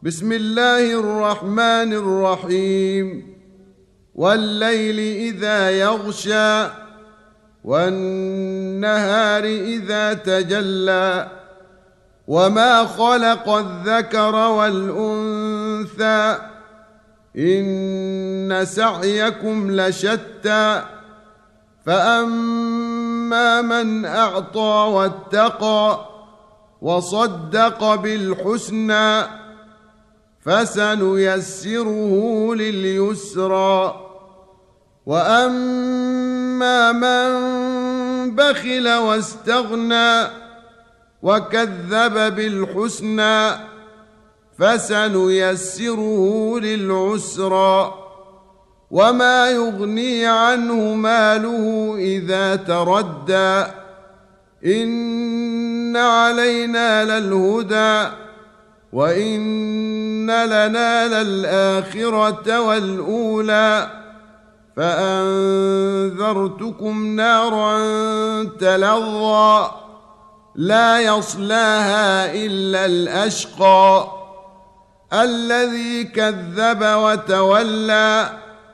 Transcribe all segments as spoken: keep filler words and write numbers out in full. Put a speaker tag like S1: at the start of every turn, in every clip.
S1: بسم الله الرحمن الرحيم والليل إذا يغشى والنهار إذا تجلى وما خلق الذكر والأنثى إن سعيكم لشتى فأما من أعطى واتقى وصدق بالحسنى فسنيسره لليسرى وأما من بخل واستغنى وكذب بالحسنى فسنيسره للعسرى وما يغني عنه ماله إذا تردى إن علينا للهدى وإن لنا للآخرة والأولى فأنذرتكم نارا تلظى لا يصلاها إلا الأشقى الذي كذب وتولى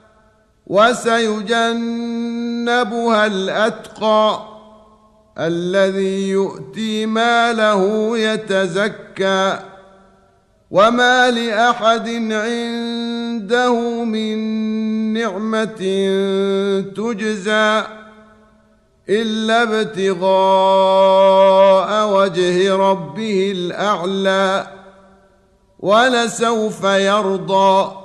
S1: وسيجنبها الأتقى الذي يؤتي ماله يتزكى وما لأحد عنده من نعمة تجزى إلا ابتغاء وجه ربه الأعلى ولسوف يرضى